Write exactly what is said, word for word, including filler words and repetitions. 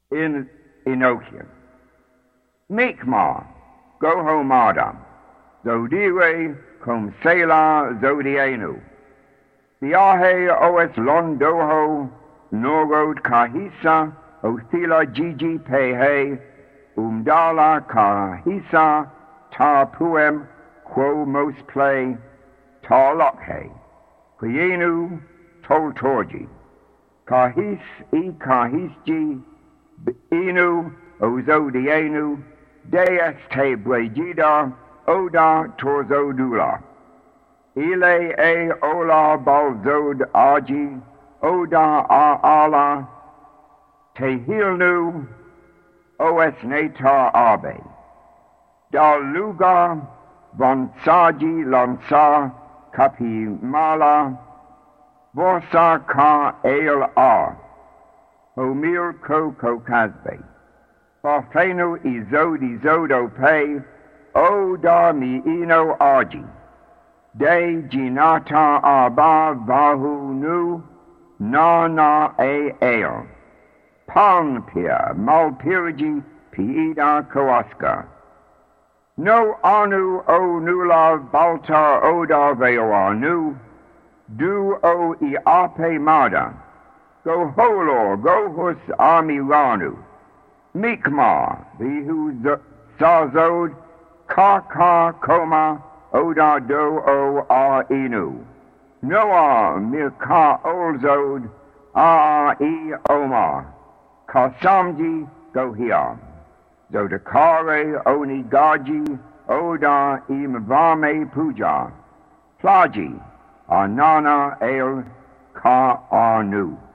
in Enochian. Mikma, go home Adam, Zodire cum Sela Zodianu. Viahe oes Londoho, Norod Kahisa, Othila Gigi Pehe, Umdala Kahisa, Ta Puem, Quo Mos Play, Ta Lokhe, Quienu, Tol Torgi, Kahis E Kahisji, Inu, Ozodienu, Deus Te Brejida, Oda Torzodula. Ile e ola balzod aji, oda a ala, tehilnu, os neta abe. Daluga, vonsaji lansa, kapimala, vosa ka el a, homir ko kokazbe. Farfenu izod izodo pe, oda mi ino aji. De ginata aba vahu nu na na e eo. Panpia malpirigi piida koaska. No anu o nula balta oda veo anu. Du o iape mada. Go holo go hus amiranu. Mikma vihu sazod ka ka koma. Oda do o a inu. Noah milka olzod a e oma. Kasamji go here. Zodakare oni gaji oda imvame puja. Plaji anana el ka anu.